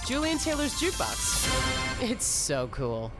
Julian Taylor's Jukebox. It's so cool.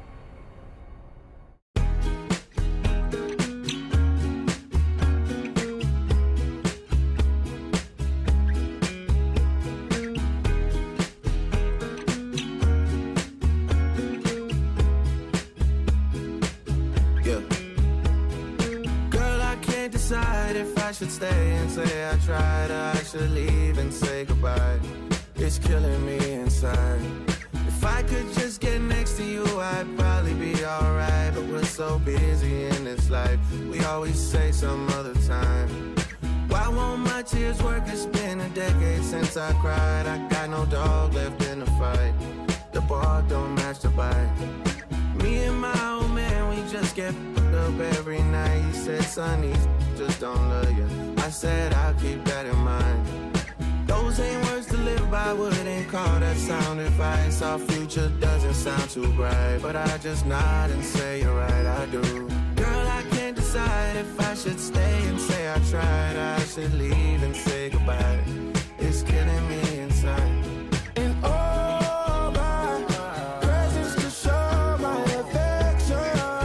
If I should stay and say I tried, or I should leave and say goodbye. It's killing me inside. If I could just get next to you, I'd probably be alright. But we're so busy in this life, we always say some other time. Why won't my tears work? It's been a decade since I cried. I got no dog left in the fight. The bar don't match the bite. Me and my old man, we just get up every night. He said, son, these just don't love you. I said, I'll keep that in mind. Those ain't words to live by, wouldn't call that sound advice. Our future doesn't sound too bright, but I just nod and say, you're right, I do. Girl, I can't decide if I should stay and say I tried, or I should leave and say goodbye. It's killing me inside. And all my presents to show my affection.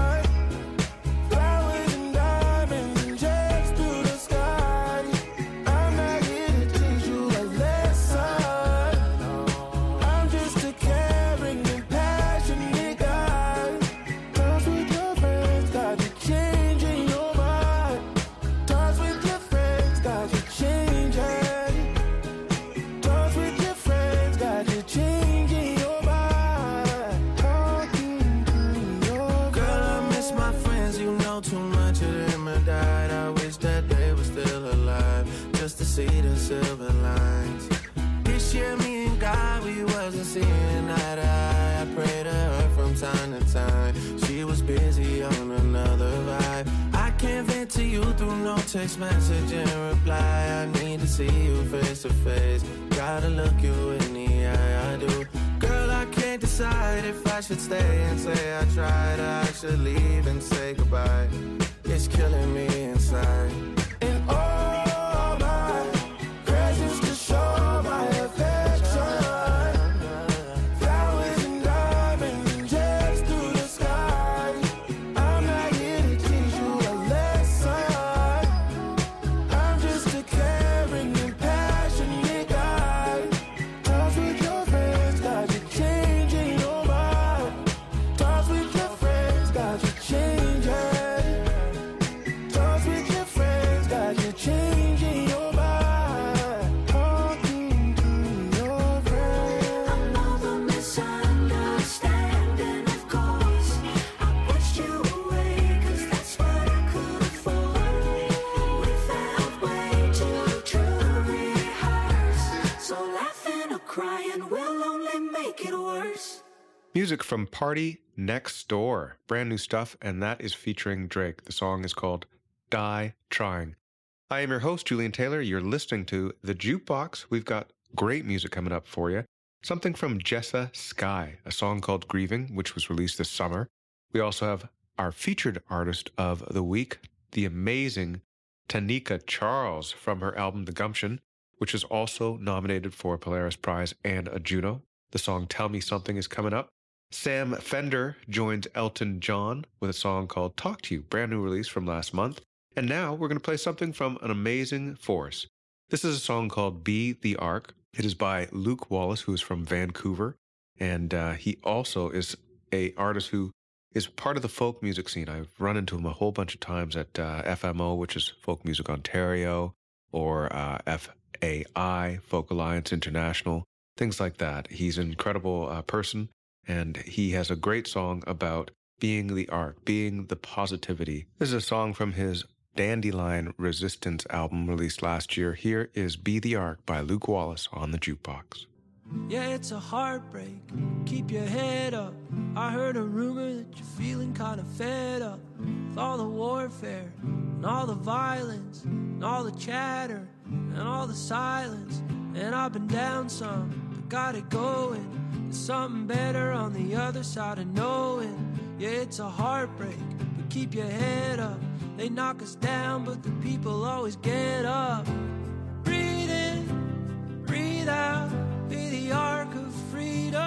Flowers and diamonds and jets through the sky. I'm not here to teach you a lesson. I'm just a caring and passionate guy. Talks with your friends got you changing your mind. Talks with your friends got you changing. Talks with your friends got you changing your mind. Talking to your girl, I miss my friends. You know too much of them have died. I wish that they were still alive, just to see the silver lines. This year, me and God, we wasn't seeing eye to eye. I pray to her from time to time. She was busy on another vibe. I can't vent to you through no text message and reply. I need to see you face to face. Gotta look you in the eye, I do. Girl, I can't decide if I should stay and say I tried, or I should leave and say goodbye. It's killing me inside. And all my presents to show my affection. Flowers and diamonds and jets through the sky. I'm not here to teach you a lesson. I'm just a caring and passionate guy. Talks with your friends got you changing your mind. Talks with your friends got you changing. Talks with your friends got you changing your mind. Talking to your friends. I know the misunderstanding, of course. I pushed you away, cause that's what I could afford. We felt way too true to rehearse. So laughing or crying will only make it worse. Music from Party Next Door. Brand new stuff, and that is featuring Drake. The song is called Die Trying. I am your host, Julian Taylor. You're listening to The Jukebox. We've got great music coming up for you. Something from Jessa Sky, a song called Grieving, which was released this summer. We also have our featured artist of the week, the amazing Tanika Charles from her album The Gumption, which is also nominated for a Polaris Prize and a Juno. The song Tell Me Something is coming up. Sam Fender joins Elton John with a song called Talk to You, brand new release from last month. And now we're going to play something from an amazing force. This is a song called Be the Ark. It is by Luke Wallace, who is from Vancouver. And he also is an artist who is part of the folk music scene. I've run into him a whole bunch of times at FMO, which is Folk Music Ontario, or FAI, Folk Alliance International, things like that. He's an incredible person. And he has a great song about being the ark, being the positivity. This is a song from his Dandelion Resistance album released last year. Here is Be the Ark by Luke Wallace on the Jukebox. Yeah, it's a heartbreak. Keep your head up. I heard a rumor that you're feeling kind of fed up with all the warfare and all the violence and all the chatter and all the silence. And I've been down some, but got it going. There's something better on the other side of knowing. Yeah, it's a heartbreak, but keep your head up. They knock us down, but the people always get up. Breathe in, breathe out. Be the ark of freedom.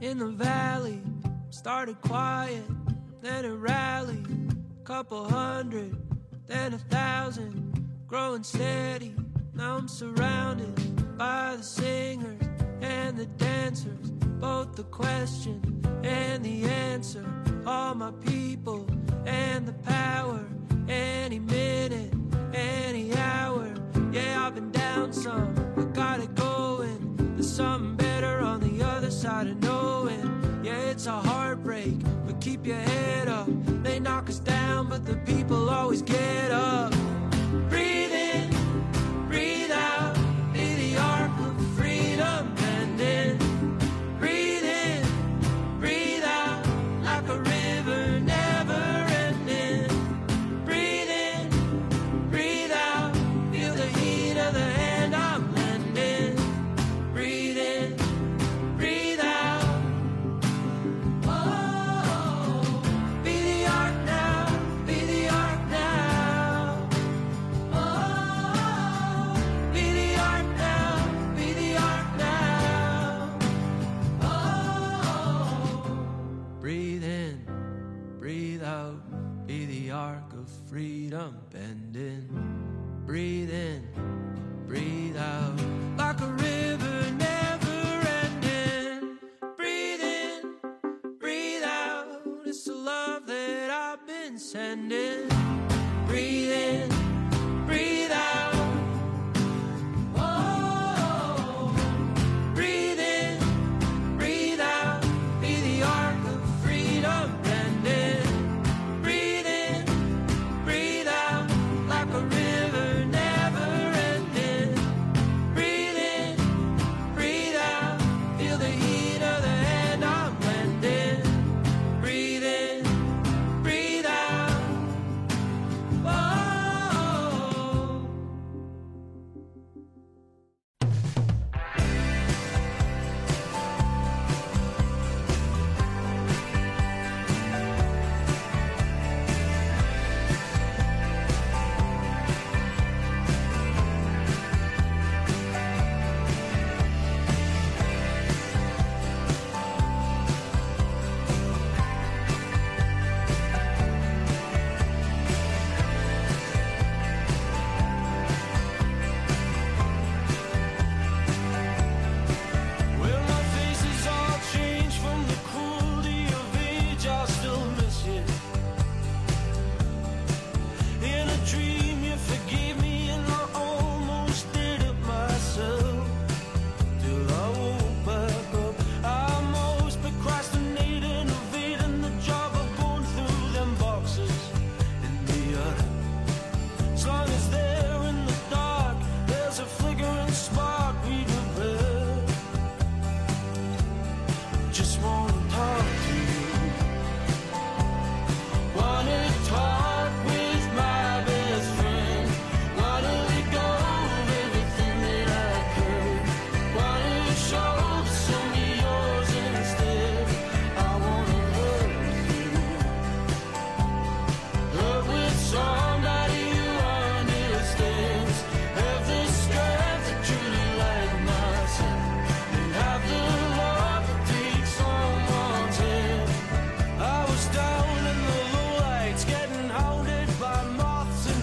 in the valley. Started quiet, then it rallied. Couple hundred, then 1,000. Growing steady, now I'm surrounded by the singers and the dancers. Both the question and the answer. All my people and the power. Any minute, any hour. Yeah, I've been down some, but got it going. There's something better on the other side of knowing. Yeah, it's a heartbreak, but keep your head up. They knock us down, but the people always get up. Breathe in, breathe out. Be the ark of freedom bending. Breathe in, breathe out. Like a river never ending. Breathe in, breathe out. Feel the heat of the hand I'm lending. Breathe in, breathe out. Oh, be the ark now, be the ark now. Oh, be the ark now, be the ark now. Oh, breathe in, breathe out. Be the ark of freedom bending. Breathe in, breathe out. Like a river never ending. Breathe in, breathe out. It's the love that I've been sending. Breathe in, breathe out. Oh, breathe in, breathe out. Be the ark of freedom bending. Breathe in, breathe out. Like a river never ending. Breathe in, breathe out. Feel the heat of the hand I'm lending. Breathe in, breathe out. Whoa. Well, my face is all changed from the cruelty of age. I still miss you. In a dream, you forgave me, and I almost did it myself. Till I woke back up, I almost procrastinated, evading the job of going through them boxes in the attic. As long as they're in the dark, there's a flickering spark we repair. Just wanna talk to you. Wanna talk with my best friend. Wanna let go of everything that I could. Wanna show some of yours instead. I wanna hurt you. Hurt with somebody who understands. Have the strength to truly like myself. And have the love to take someone's hand. I was down in the lowlights, getting hounded by moths, and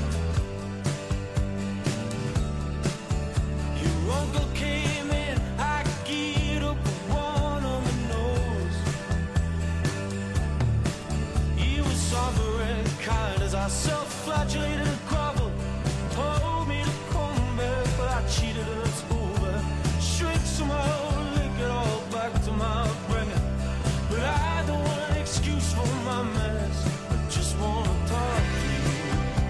your uncle came in. I geared up with one on my nose. He was somber and kind as I self-flagellated and groveled. Told me to come back, but I cheated and it's over. Shrink somehow, link it all back to my upbringing. But I don't want an excuse for my mess. I just wanna talk to you.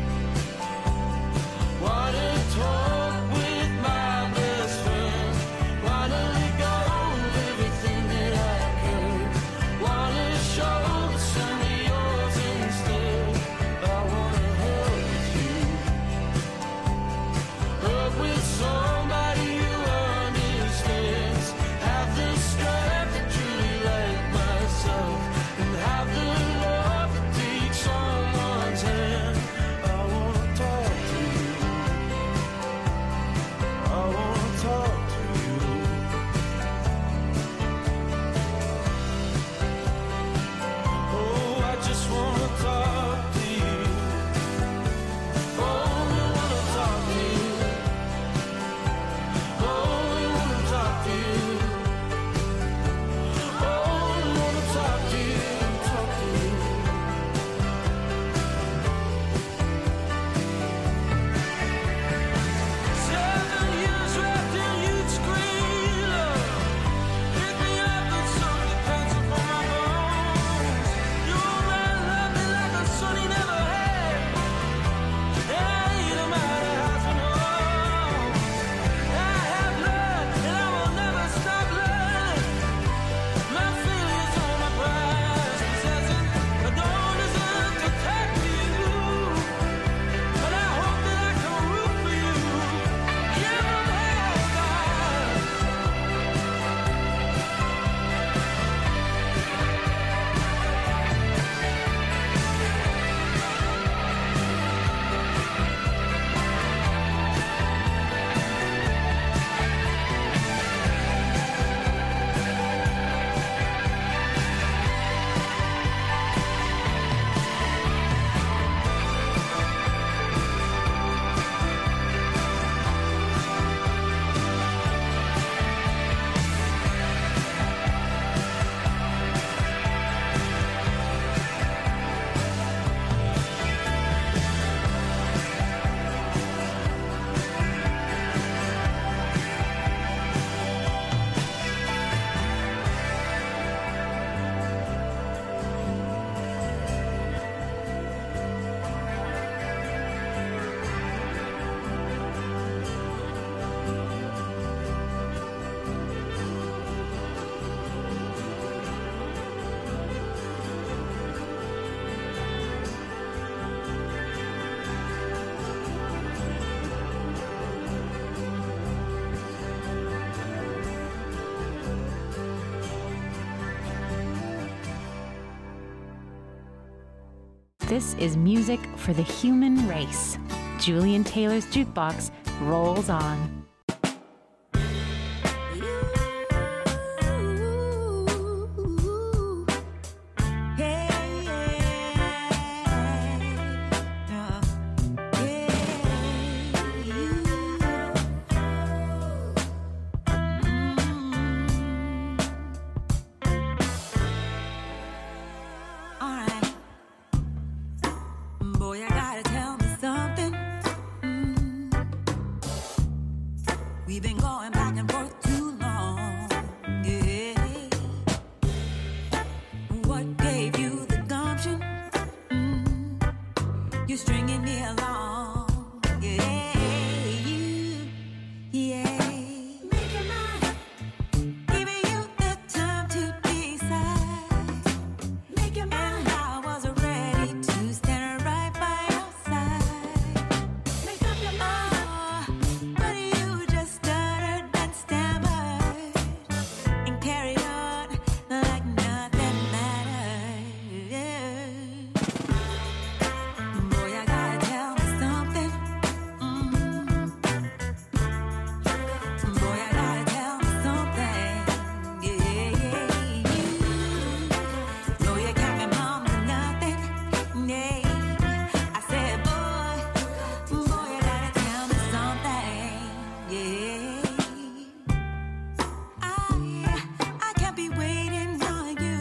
Wanna talk with my best friend. Wanna let go of everything that I could. Wanna show some of yours instead. I wanna hurt This is music for the human race. Julian Taylor's Jukebox rolls on. Boy, I gotta tell me something. We've been going back and forth too long. Yeah. What gave you the gumption? You're stringing me along. Yeah. Yeah. Make your mind. Giving you the time to decide. Make your mind. And I was ready to stand right by your side. Make up your mind. But you just stuttered and stammered and carried on like nothing mattered. Boy, I gotta tell me something. Boy, I gotta tell me something. Yeah. No, you got me mom for nothing. Yeah. I said, boy, you gotta tell me something. Yeah. I can't be waiting on you.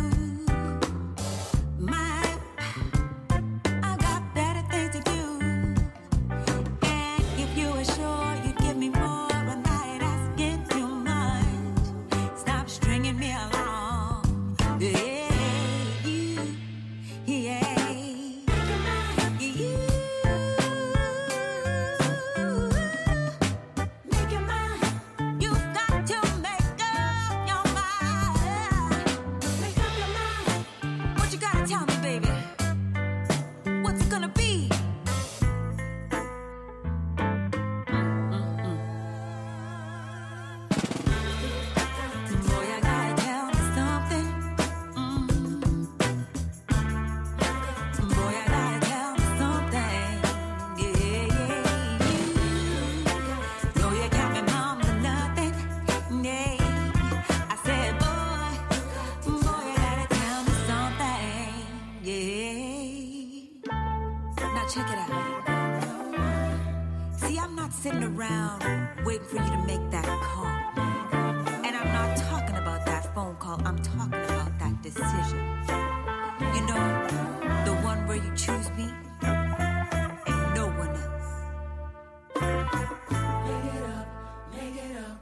I've got better things to do. And if you were sure you'd give me more, I might ask if you mind. Stop stringing me along. Yeah. Make your mind. You've got to make up your mind. Make up your mind. What you gotta tell me, baby? What's it gonna be? Boy, I gotta tell me something. Boy, I gotta tell me something. Yeah. No, you got me mom for nothing. Yeah. I said, boy, you gotta tell me something. Yeah. Now check it out. See, I'm not sitting around waiting for you to make that call. And I'm not talking about that phone call. I'm talking about that decision. You know, the one where you choose me and no one else. Make it up, make it up.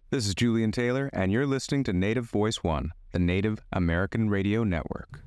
This is Julian Taylor, and you're listening to Native Voice One, the Native American Radio Network.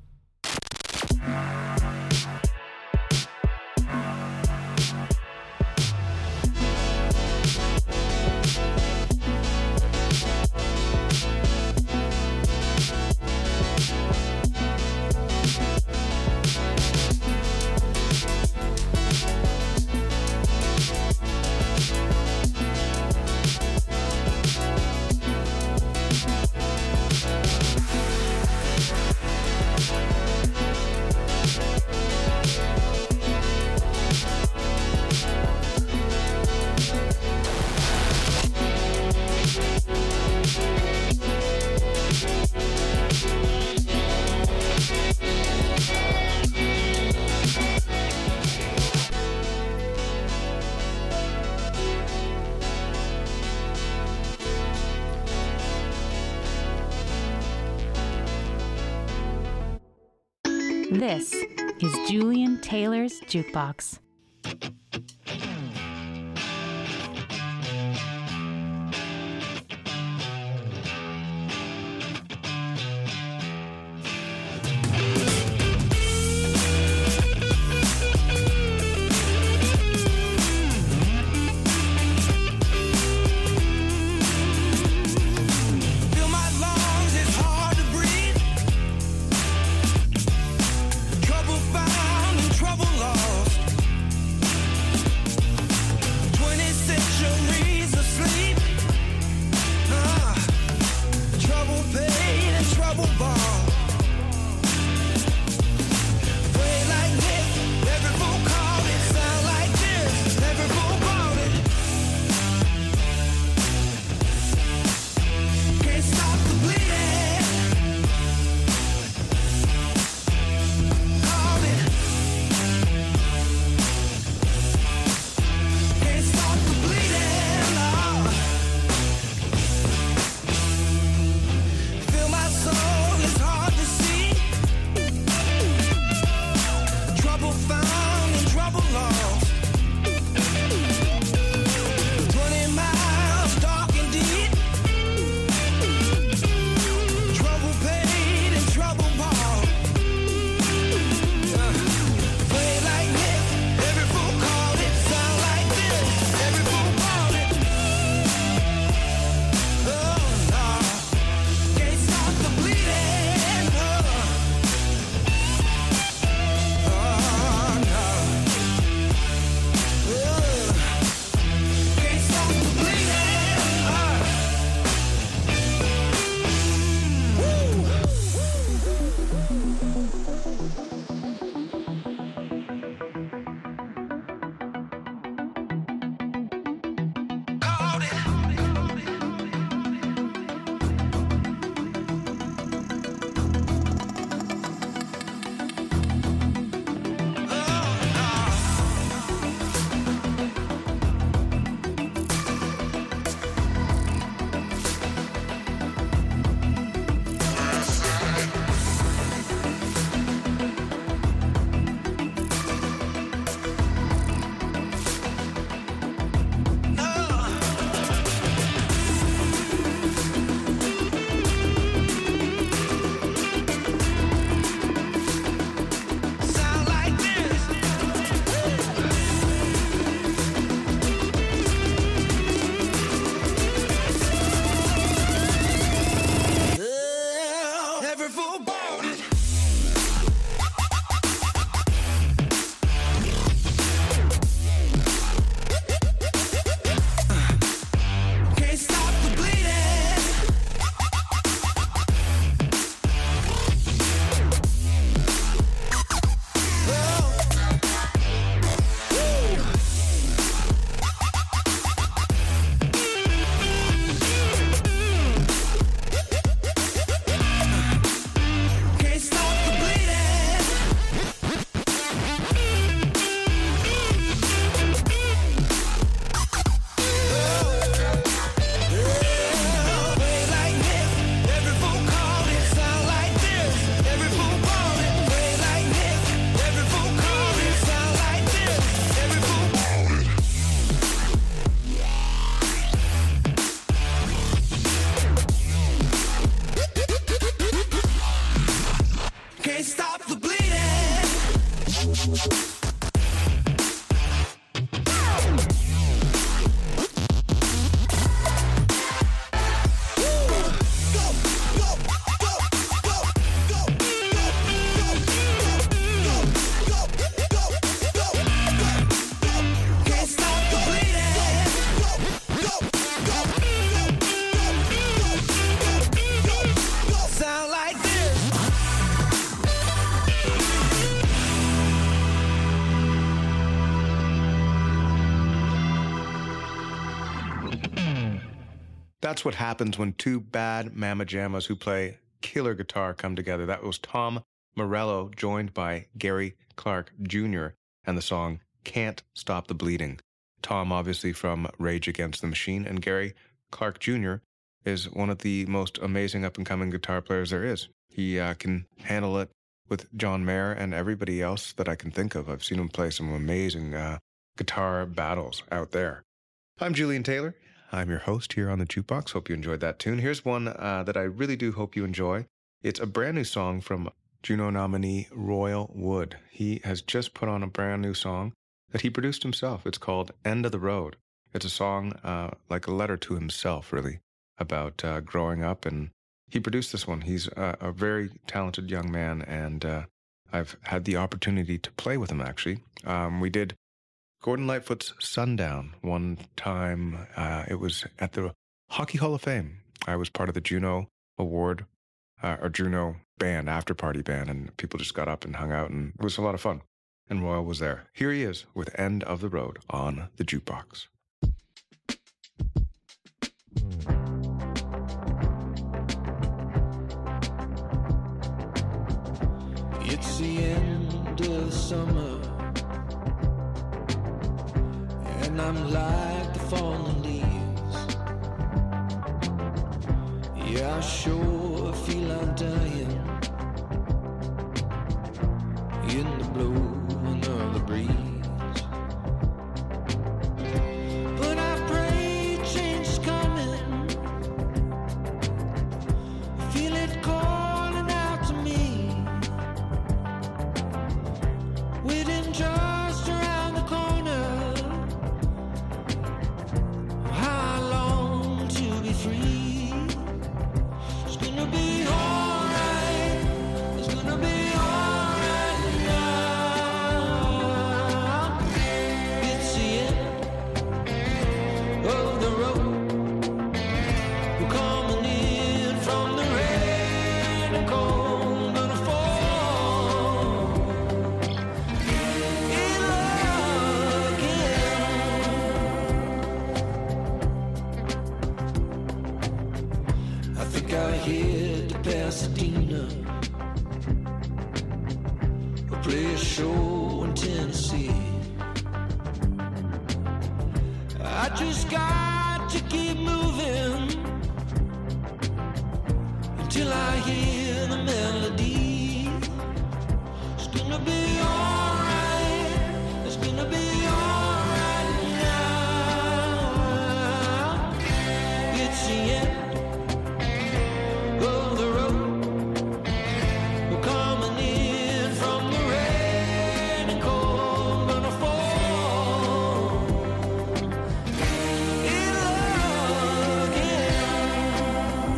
This is Julian Taylor's Jukebox. Fill my lungs, it's hard to breathe. Trouble found and trouble lost. That's what happens when two bad mamma jammas who play killer guitar come together. That was Tom Morello, joined by Gary Clark Jr., and the song Can't Stop the Bleeding. Tom, obviously, from Rage Against the Machine, and Gary Clark Jr. is one of the most amazing up-and-coming guitar players there is. He can handle it with John Mayer and everybody else that I can think of. I've seen him play some amazing guitar battles out there. I'm Julian Taylor. I'm your host here on the Jukebox. Hope you enjoyed that tune. Here's one that I really do hope you enjoy. It's a brand new song from Juno nominee Royal Wood. He has just put on a brand new song that he produced himself. It's called End of the Road. It's a song like a letter to himself, really, about growing up. And he produced this one. He's a very talented young man, and I've had the opportunity to play with him, actually. We did Gordon Lightfoot's Sundown one time. It was at the Hockey Hall of Fame. I was part of the Juno Award, or Juno band, after-party band, and people just got up and hung out, and it was a lot of fun. And Royal was there. Here he is with End of the Road on the Jukebox. It's the end of the summer, and I'm like the fallen leaves. Yeah, I sure feel I'm dying in the blowing of the breeze. But I pray change is coming. I feel it calling out to me, waiting just around the corner. How long to be free? It's gonna be alright. It's gonna be alright now. It's the end of the road. We're coming in from the rain and cold, gonna fall in love again. I think I head to Pasadena, or play a show in Tennessee. I just got to keep moving until I hear the melody. It's gonna be alright. It's gonna be alright now. It's the end of the road. We're coming in from the rain and cold, gonna fall in love again.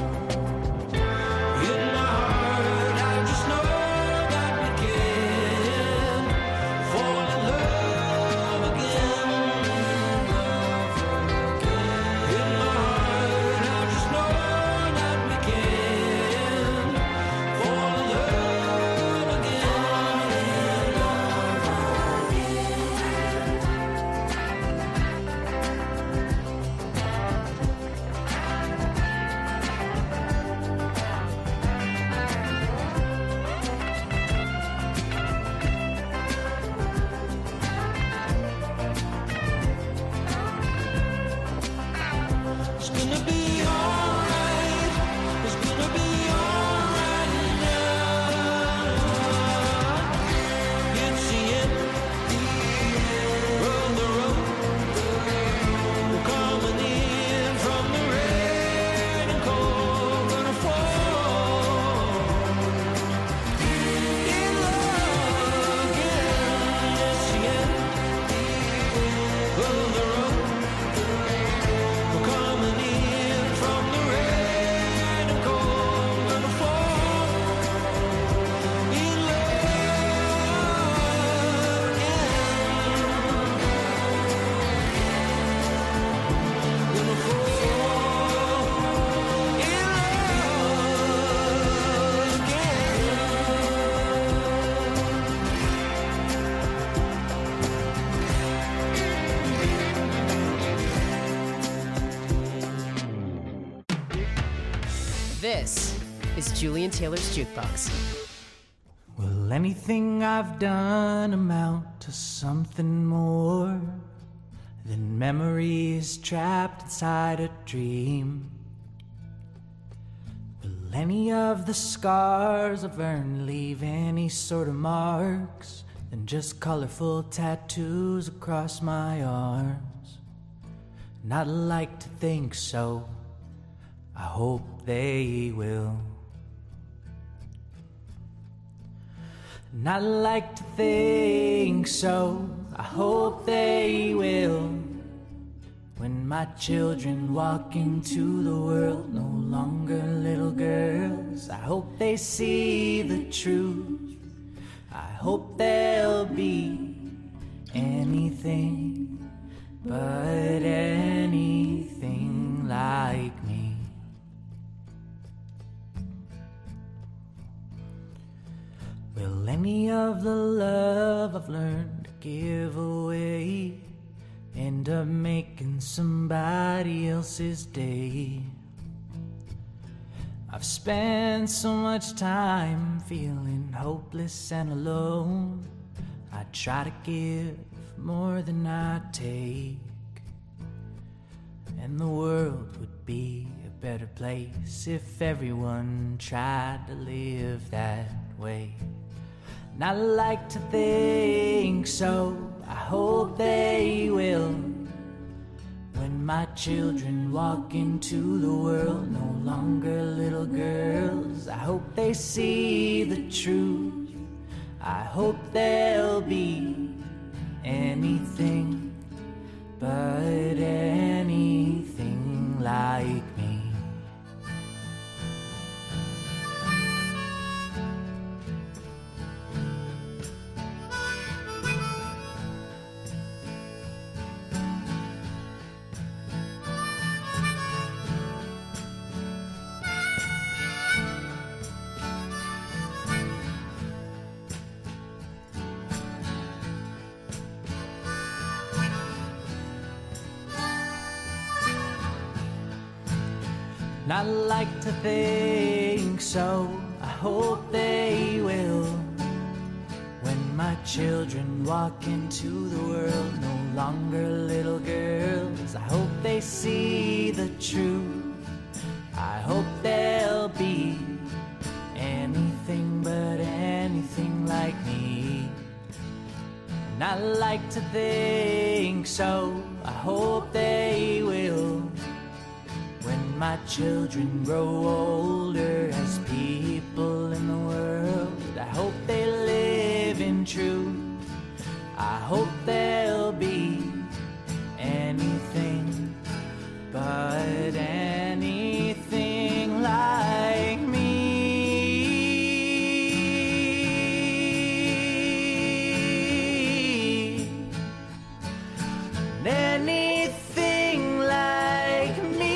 In my heart, I just know that we can fall in love again. In my heart, I just know that we can fall in love It's gonna be alright. It's gonna be alright now. It's the end of the road. We're coming in from the rain and cold, gonna fall in love again. It's the end of the road. We're coming in This is Julian Taylor's Jukebox. Will anything I've done amount to something more than memories trapped inside a dream? Will any of the scars I've earned leave any sort of marks than just colorful tattoos across my arms? And I'd like to think so. I hope they will. And I'd like to think so. I hope they will. When my children walk into the world, no longer little girls, I hope they see the truth. I hope they'll be anything but anything like me. Will any of the love I've learned to give away end up making somebody else's day? I've spent so much time feeling hopeless and alone. I try to give more than I take, and the world would be a better place if everyone tried to live that way. And I like to think so. I hope they will. When my children walk into the world, no longer little girls, I hope they see the truth. I hope they'll be anything but anything like me. And I like to think so. I hope they will. When my children walk into the world, no longer little girls, I hope they see the truth. I hope they'll be anything but anything like me. And I like to think so. I hope they will. When my children grow older as people in the world, I hope they live in truth. I hope they'll be anything but anything like me. Anything like me.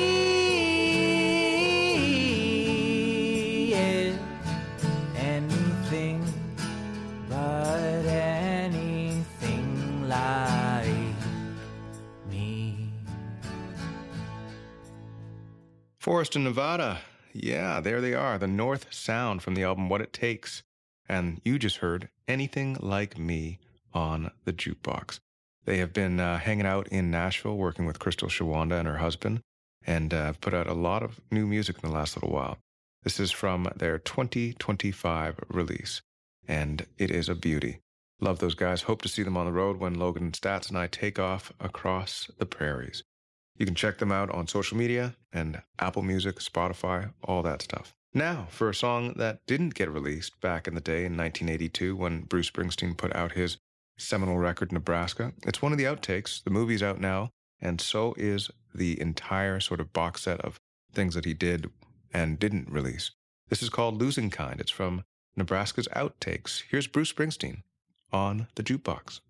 Forest in Nevada. Yeah, there they are. The North Sound from the album What It Takes. And you just heard Anything Like Me on the Jukebox. They have been hanging out in Nashville, working with Crystal Shawanda and her husband, and have put out a lot of new music in the last little while. This is from their 2025 release, and it is a beauty. Love those guys. Hope to see them on the road when Logan and Stats and I take off across the prairies. You can check them out on social media and Apple Music, Spotify, all that stuff. Now, for a song that didn't get released back in the day in 1982 when Bruce Springsteen put out his seminal record, Nebraska. It's one of the outtakes. The movie's out now, and so is the entire sort of box set of things that he did and didn't release. This is called Losing Kind. It's from Nebraska's Outtakes. Here's Bruce Springsteen on the Jukebox.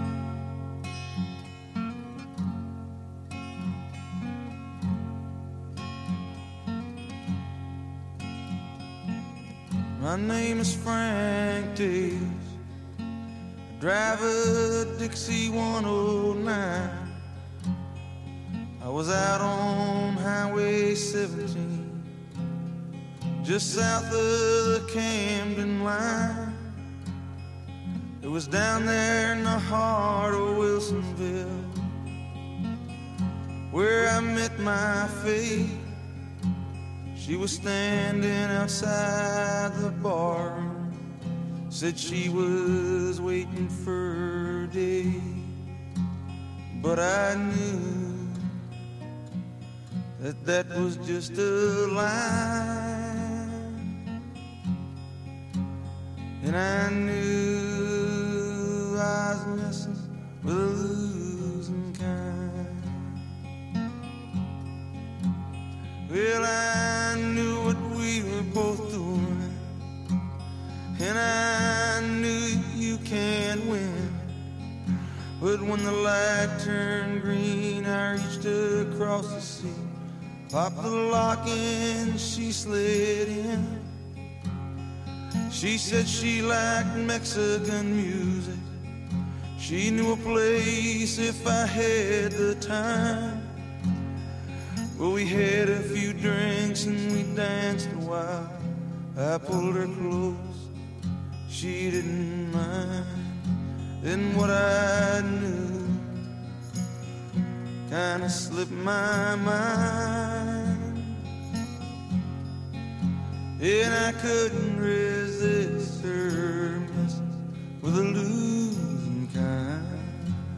My name is Frank Davis. I drive a Dixie 109. I was out on Highway 17 just south of the Camden line. It was down there in the heart of Wilsonville where I met my fate. She was standing outside the bar, said she was waiting for a day. But I knew that was just a lie, and I knew I was messing with a losing kind. Well, I knew what we were both doing, and I knew you can't win. But when the light turned green, I reached across the sea, popped the lock and she slid in. She said she liked Mexican music. She knew a place if I had the time. Well, we had a few drinks and we danced a while. I pulled her close, she didn't mind. Then what I knew kinda slipped my mind, and I couldn't resist her messing with a losing kind.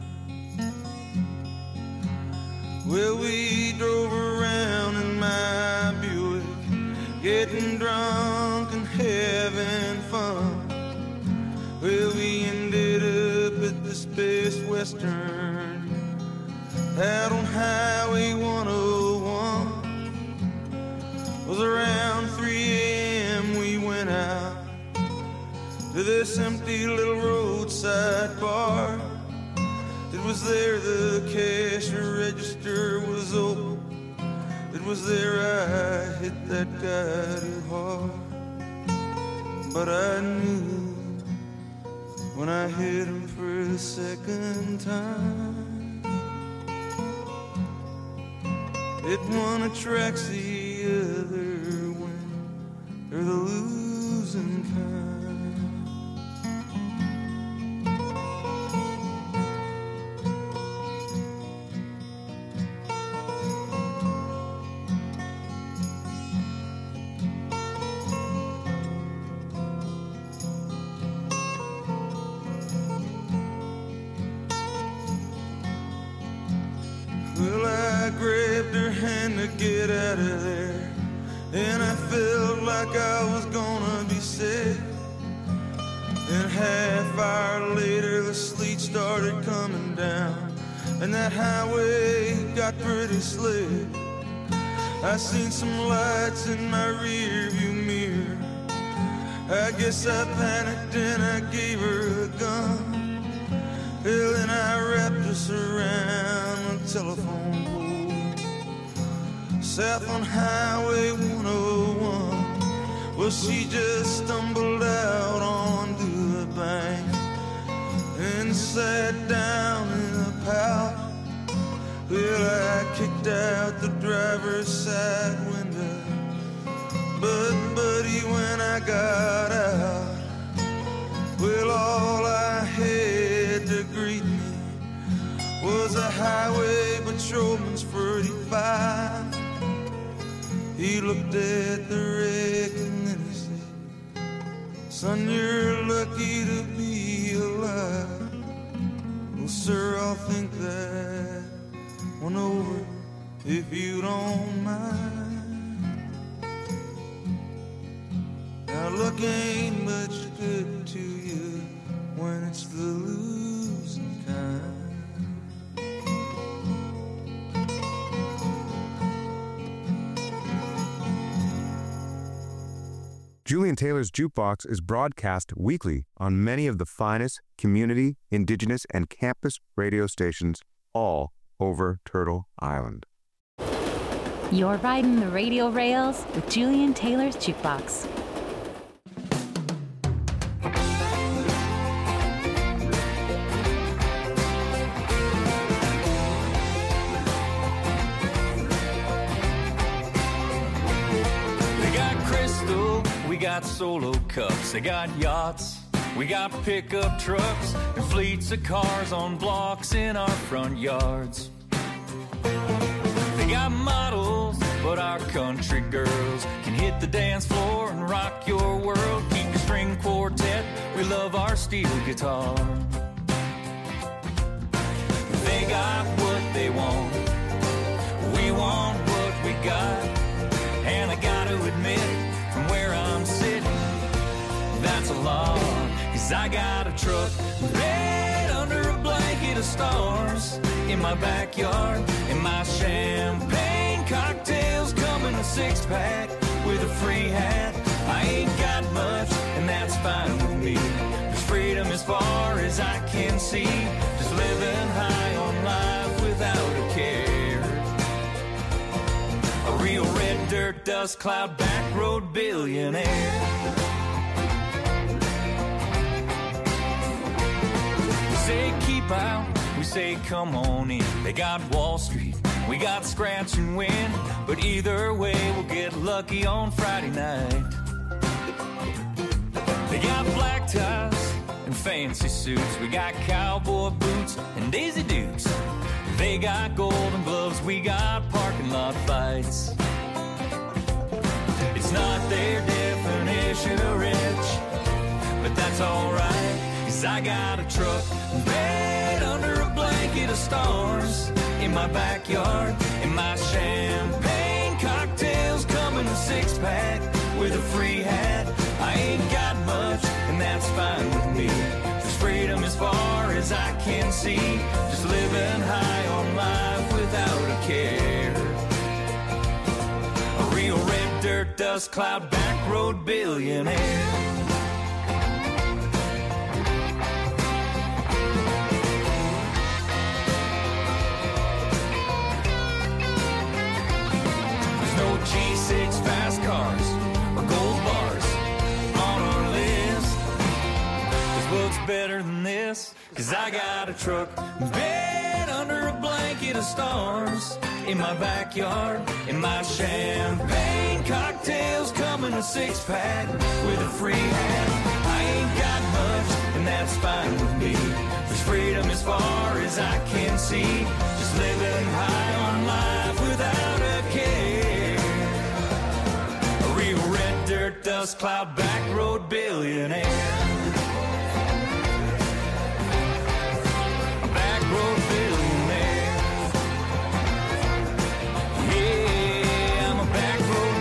Well, we drove around in my Buick, getting drunk and having fun. Well, we ended up at this Best Western out on Highway 101. It was around 3 a.m. we went out to this empty little roadside bar. It was there the cash register was open. It was there I hit that guy too hard. But I knew when I hit him for the second time, it one attracts the other when they're the losing kind. Well, I grabbed her hand to get out of there, and I felt like I was gonna be sick. And half hour later the sleet started coming down, and that highway got pretty slick. I seen some lights in my rear view mirror. I guess I panicked and I gave her a gun. Well, then I wrapped us around the telephone pole south on Highway 101. Well, she just stumbled out onto the bank and sat down in the pouch. Well, I kicked out the driver's side window, but buddy, when I got out, well, all I had to greet me was a highway patrolman's 45. He looked at the wreck and then he said, "Son, you're lucky to be alive." Well, sir, I'll think that one over if you don't mind. Now luck ain't much good to you when it's the losing kind. Julian Taylor's Jukebox is broadcast weekly on many of the finest community, indigenous, and campus radio stations all over Turtle Island. You're riding the radio rails with Julian Taylor's Jukebox. They got crystal got solo cups, they got yachts. We got pickup trucks and fleets of cars on blocks in our front yards. They got models, but our country girls can hit the dance floor and rock your world. Keep your string quartet, we love our steel guitar. They got what they want, we want what we got. And I gotta admit, from where I'm sitting, that's a lot. 'Cause I got a truck bed under a blanket of stars in my backyard, and my champagne cocktails come in a six-pack with a free hat. I ain't got much, and that's fine with me. There's freedom as far as I can see, just living high on life without a care. A real red dirt dust cloud back road billionaire. Say keep out, we say come on in. They got Wall Street, we got scratch and win, but either way we'll get lucky on Friday night. They got black ties and fancy suits, we got cowboy boots and Daisy Dukes. They got golden gloves, we got parking lot fights. It's not their definition of rich, but that's alright. 'Cause I got a truck bed under a blanket of stars in my backyard, and my champagne cocktails come in a six-pack with a free hat. I ain't got much, and that's fine with me. There's freedom as far as I can see, just living high on life without a care. A real red dirt dust cloud back road billionaire. G6 fast cars or gold bars on our list. Cause what's better than this? 'Cause I got a truck bed under a blanket of stars in my backyard, and my champagne cocktails come in a six-pack with a free hat. I ain't got much, and that's fine with me. There's freedom as far as I can see, just living high on life without a care. Real red dirt dust cloud back road billionaire. A back road billionaire. Yeah, I'm a back road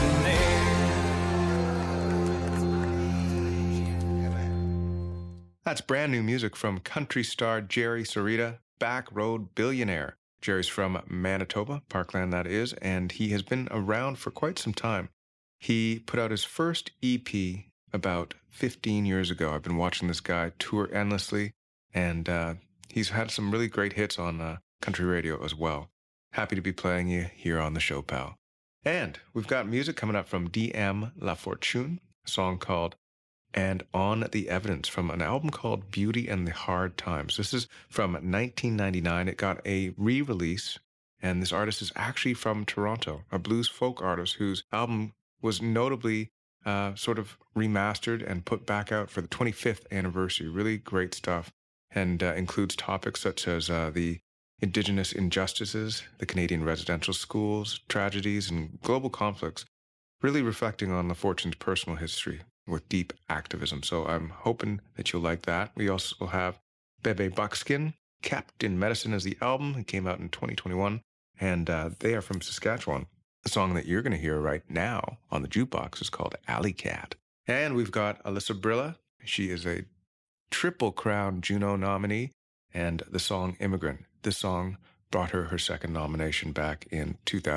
billionaire. That's brand new music from country star Jerry Sarita, Back Road Billionaire. Jerry's from Manitoba, Parkland that is, and he has been around for quite some time. He put out his first EP about 15 years ago. I've been watching this guy tour endlessly, and he's had some really great hits on country radio as well. Happy to be playing you here on the show, pal. And we've got music coming up from DM La Fortune, a song called And On the Evidence from an album called Beauty and the Hard Times. This is from 1999. It got a re-release, and this artist is actually from Toronto, a blues folk artist whose album was notably sort of remastered and put back out for the 25th anniversary. Really great stuff, and includes topics such as the Indigenous injustices, the Canadian residential schools, tragedies, and global conflicts, really reflecting on LaFortune's personal history with deep activism. So I'm hoping that you'll like that. We also have Bebe Buckskin, Kept in Medicine as the album. It came out in 2021, and they are from Saskatchewan. The song that you're going to hear right now on the jukebox is called Alley Cat. And we've got Alyssa Brilla. She is a Triple Crown Juno nominee, and the song Immigrant. This song brought her her second nomination back in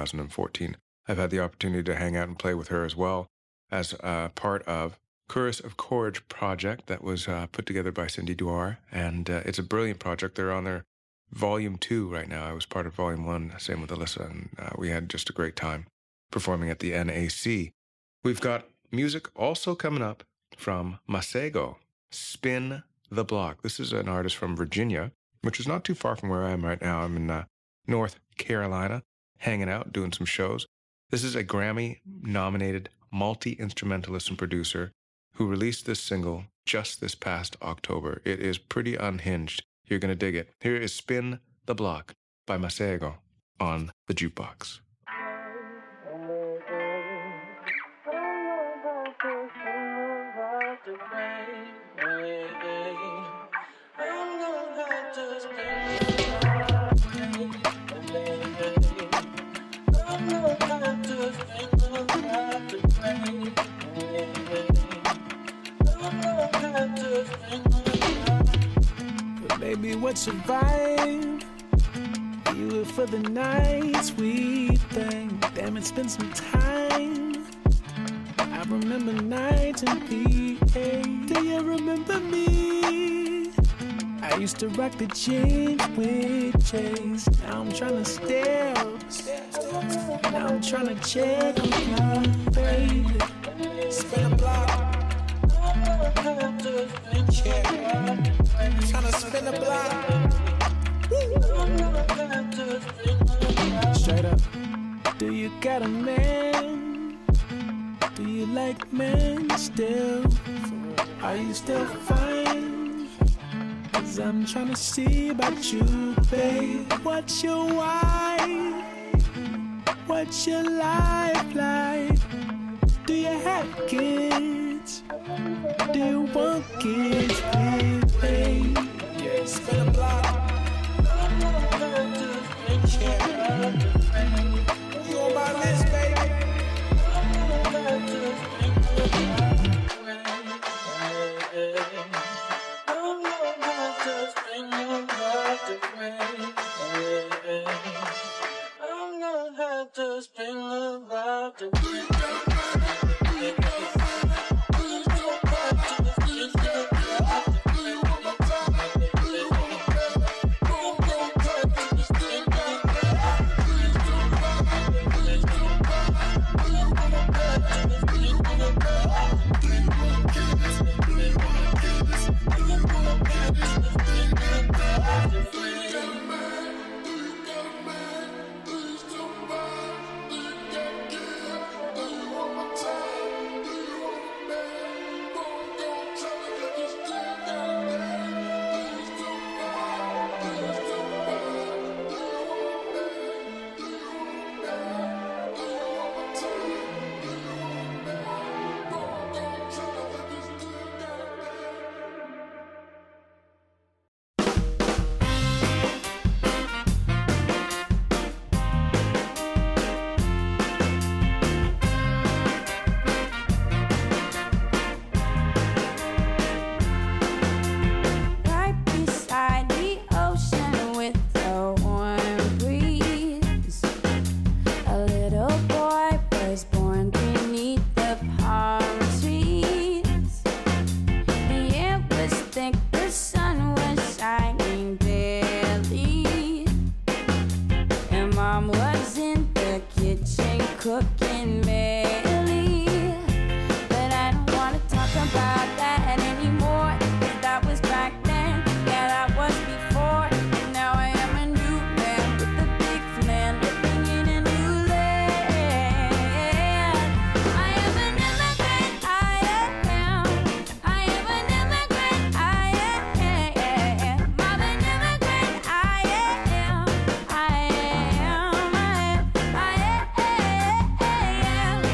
2014. I've had the opportunity to hang out and play with her as well as part of Chorus of Courage project that was put together by Cindy Dwyer, and it's a brilliant project. They're on their Volume 2 right now. I was part of Volume 1, same with Alyssa, and we had just a great time performing at the NAC. We've got music also coming up from Masego, Spin the Block. This is an artist from Virginia, which is not too far from where I am right now. I'm in North Carolina, hanging out, doing some shows. This is a Grammy-nominated multi-instrumentalist and producer who released this single just this past October. It is pretty unhinged. You're going to dig it. Here is Spin the Block by Masego on the Jukebox. Baby, what's your vibe? You live for the night, sweet thing. Damn, it's been some time. I remember nights in PA. Do you remember me? I used to rock the jeans with Chase. Now I'm trying to steal. Now I'm trying to check on you, baby. Spin a block. Tryna spin a block. Straight up. Do you got a man? Do you like men still? Are you still fine? 'Cause I'm tryna see about you, babe. What's your why? What's your life like? Do you have kids? Do you want kids, baby? Yeah, spin a block. You on my list, baby? I'm gonna have to spin about the cooking merrily. But I don't wanna talk about that anymore, 'cause that was back then, yeah, that was before. And now I am a new man with a big plan, living in a new land. I am an immigrant, I am. I am an immigrant, I am. I'm an immigrant, I am. I am.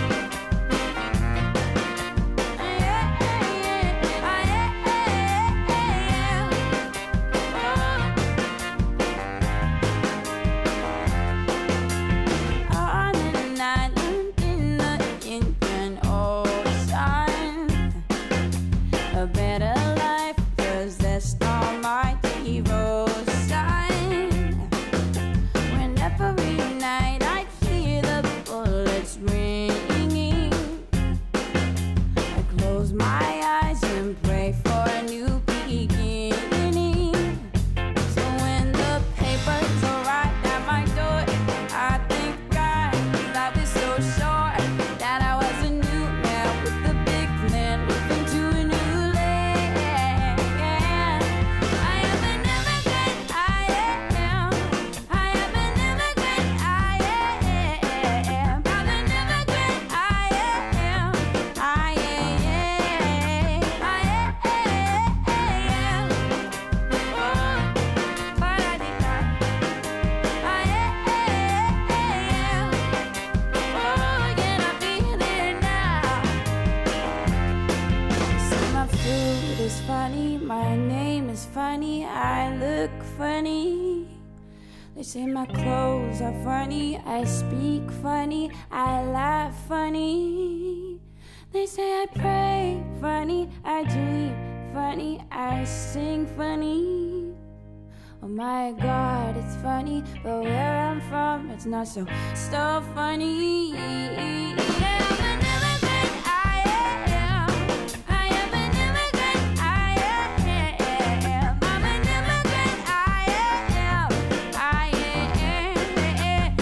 funny. They say my clothes are funny, I speak funny, I laugh funny. They say I pray funny, I dream funny, I sing funny. Oh my God, it's funny, but where I'm from, it's not so funny. Yeah, I'm an immigrant, I am. I am an immigrant, I am. I'm an immigrant, I am. I am.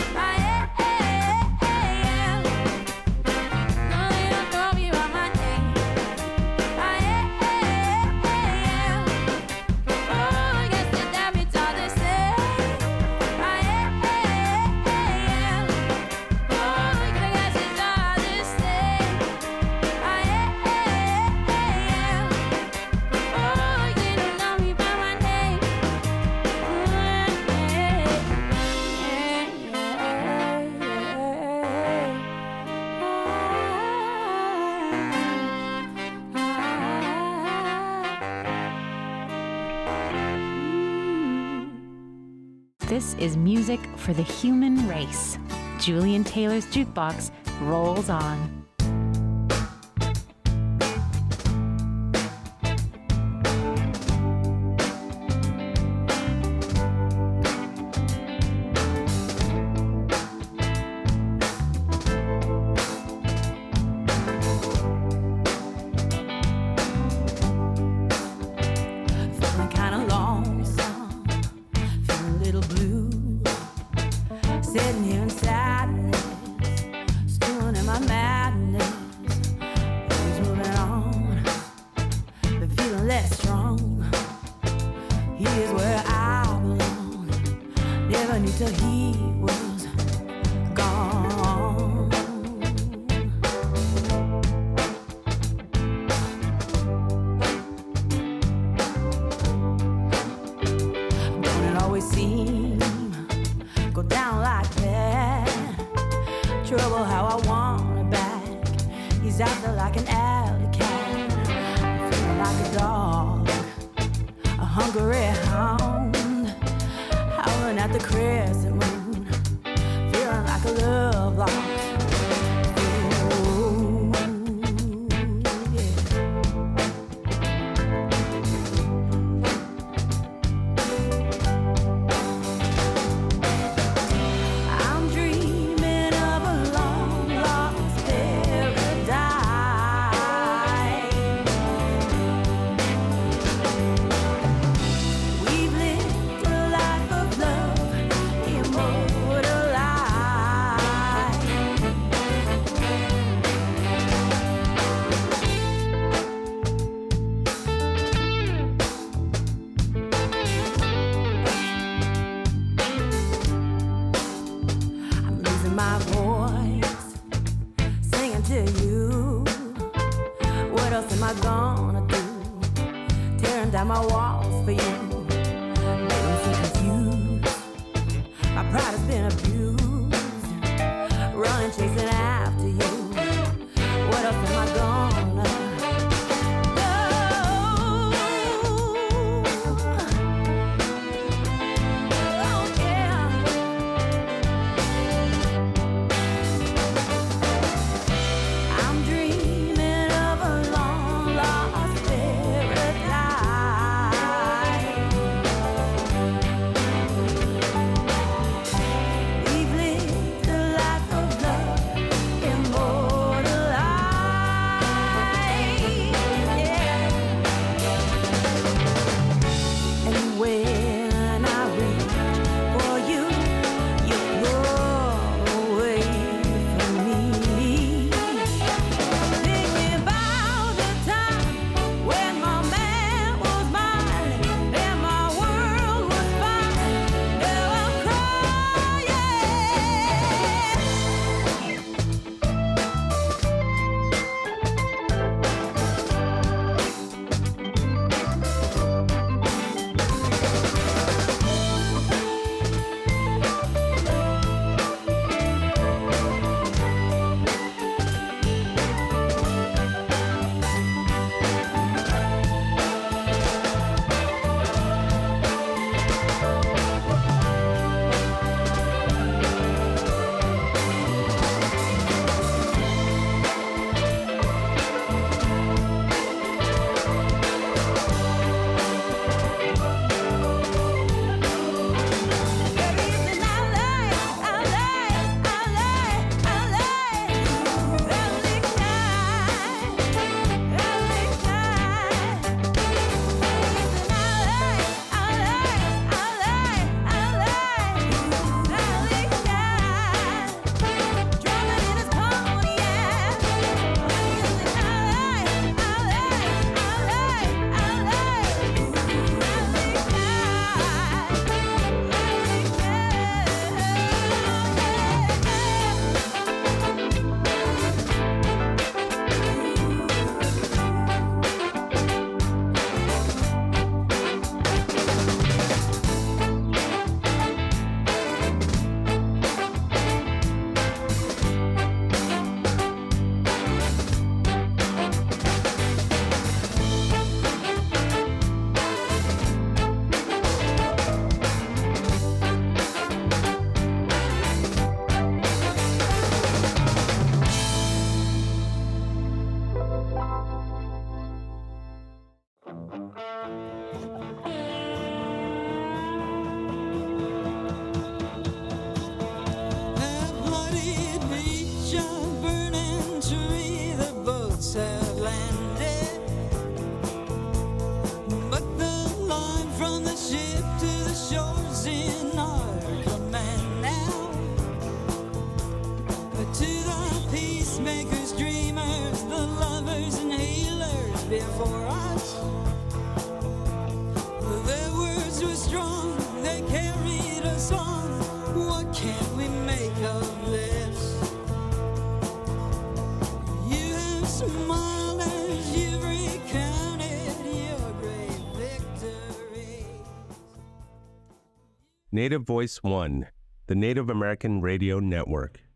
No, they don't know me by my name. I am. Oh, yes, the habits are the same. I am. Oh, the guesses are the same. I am. Oh, they don't know me by my name. This is music for the human race. Julian Taylor's Jukebox rolls on. Feeling kinda lonesome, feeling a little blue. Sitting here in sadness, stewing in my madness. Always moving on, but feeling less strong. Here's where I belong. Never knew till he was gone. Don't it always seem go down like that? Trouble how I want it back. He's out there like an alley cat, feeling like a dog, a hungry hound, howling at the crescent moon, feeling like a love lost. Ooh, yeah. I'm dreaming of a long lost paradise. We've lived a life of love, immortalized. I'm losing my voice, singing to you. What else am I gonna do? Tearing down my walls for you. Baby, I'm so confused. My pride has been abused. Running, chasing after you. What else am I gonna do? Oh, yeah. I'm dreaming of a long lost paradise. there for us. Their words were strong, they carried us on. What can we make of this? You have smiled as you've recounted your great victory. Native Voice One, the Native American Radio Network.